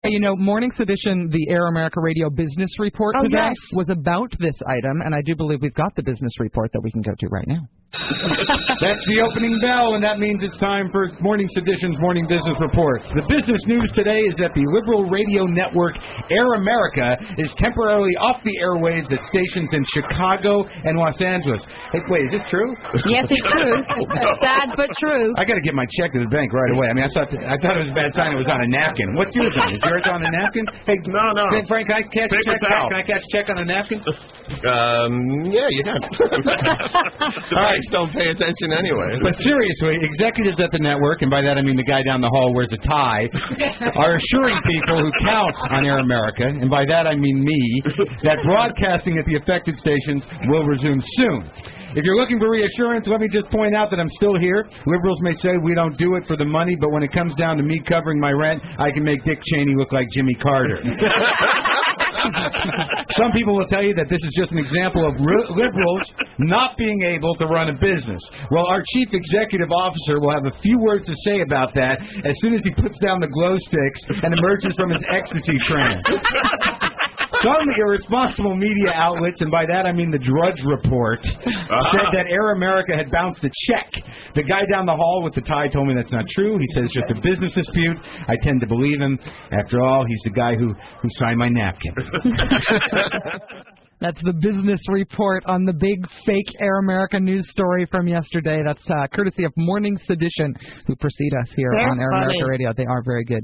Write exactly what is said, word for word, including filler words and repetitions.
You know, Morning Sedition, the Air America Radio Business Report oh, today yes. was about this item, and I do believe we've got the business report that we can go to right now. That's the opening bell, and that means it's time for Morning Sedition's Morning Business Report. The business news today is that the liberal radio network Air America is temporarily off the airwaves at stations in Chicago and Los Angeles. Hey, wait, is this true? Yes, it's true. Sad but true. I got to get my check to the bank right away. I mean, I thought I thought it was a bad sign. It was on a napkin. What's yours on? Is yours on a napkin? Hey, no, no. Hey, Frank, can I catch a check? Can I catch a check on a napkin? Um, yeah, you can. The All right. banks don't pay attention anyway. But seriously, executives at the network, and by that I mean the guy down the hall wears a tie, are assuring people who count on Air America, and by that I mean me, that broadcasting at the affected stations will resume soon. If you're looking for reassurance, let me just point out that I'm still here. Liberals may say we don't do it for the money, but when it comes down to me covering my rent, I can make Dick Cheney look like Jimmy Carter. Some people will tell you that this is just an example of ri- liberals not being able to run a business. Well, our chief executive officer will have a few words to say about that as soon as he puts down the glow sticks and emerges from his ecstasy trance. Some irresponsible media outlets, and by that I mean the Drudge Report, uh-huh. said that Air America had bounced a check. The guy down the hall with the tie told me that's not true. He says it's just a business dispute. I tend to believe him. After all, he's the guy who, who signed my napkin. That's the business report on the big fake Air America news story from yesterday. That's uh, courtesy of Morning Sedition, who precede us here They're on Air funny. America Radio. They are very good.